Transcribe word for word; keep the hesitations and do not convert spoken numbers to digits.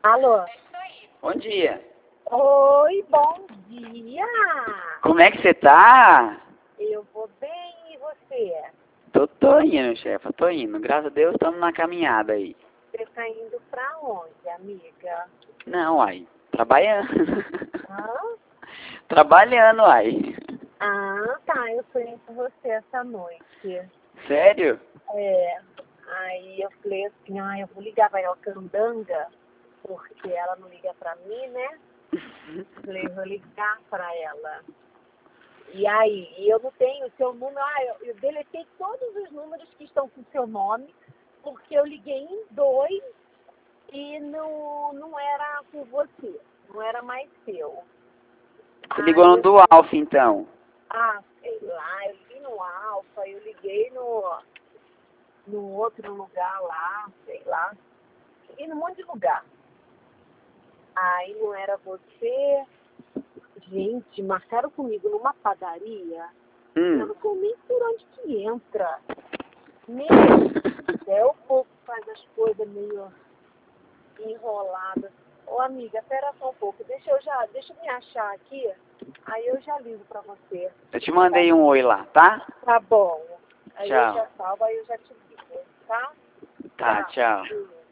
Alô? Bom dia. Oi, bom dia! Como é que você tá? Eu vou bem, e você? Tô, tô indo, chefa, tô indo. Graças a Deus estamos na caminhada aí. Você tá indo pra onde, amiga? Não, ai. Trabalhando. Hã? Trabalhando, ai. Ah, tá, eu sonhei com você essa noite. Sério? É, aí eu falei assim, ah, eu vou ligar pra ela candanga, porque ela não liga pra mim, né? Falei, vou ligar pra ela. E aí, e eu não tenho o seu número, ah, eu, eu deletei todos os números que estão com o seu nome, porque eu liguei em dois e não, não era com você, não era mais seu. Você ligou Aí no eu do falei, Alf, então. ah, sei lá, eu liguei no Alfa, eu liguei no, no outro lugar lá, sei lá, liguei num monte de lugar. Aí não era você. Gente, marcaram comigo numa padaria. Eu Hum. não sei nem por onde que entra. Meu Deus do céu, o povo faz as coisas meio enroladas. Ô amiga, espera só um pouco. Deixa eu já, deixa eu me achar aqui. Aí eu já ligo pra você. Eu te mandei um oi lá, tá? Tá bom. Aí eu Tchau. já salvo, aí eu já te ligo, tá? Tá, tchau. Tchau.